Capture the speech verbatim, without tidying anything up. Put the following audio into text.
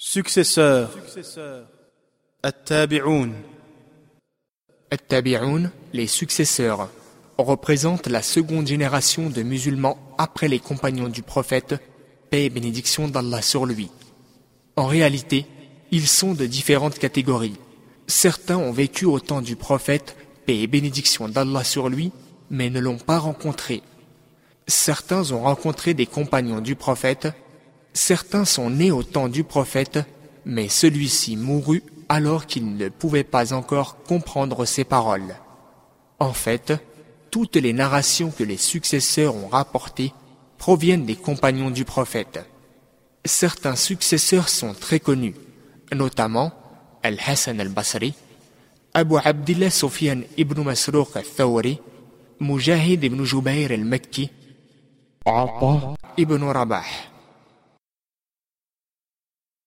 Successeurs. At-Tabi'oun. At-Tabi'oun, les successeurs, représentent la seconde génération de musulmans après les compagnons du prophète, paix et bénédiction d'Allah sur lui. En réalité, ils sont de différentes catégories. Certains ont vécu au temps du prophète, paix et bénédiction d'Allah sur lui, mais ne l'ont pas rencontré. Certains ont rencontré des compagnons du prophète. Certains sont nés au temps du prophète, mais celui-ci mourut alors qu'il ne pouvait pas encore comprendre ses paroles. En fait, toutes les narrations que les successeurs ont rapportées proviennent des compagnons du prophète. Certains successeurs sont très connus, notamment Al-Hassan al-Basri, Abu Abdillah Sufyan ibn Masruq al-Thawri, Mujahid ibn Jubayr al-Makki, Ata ibn Rabah.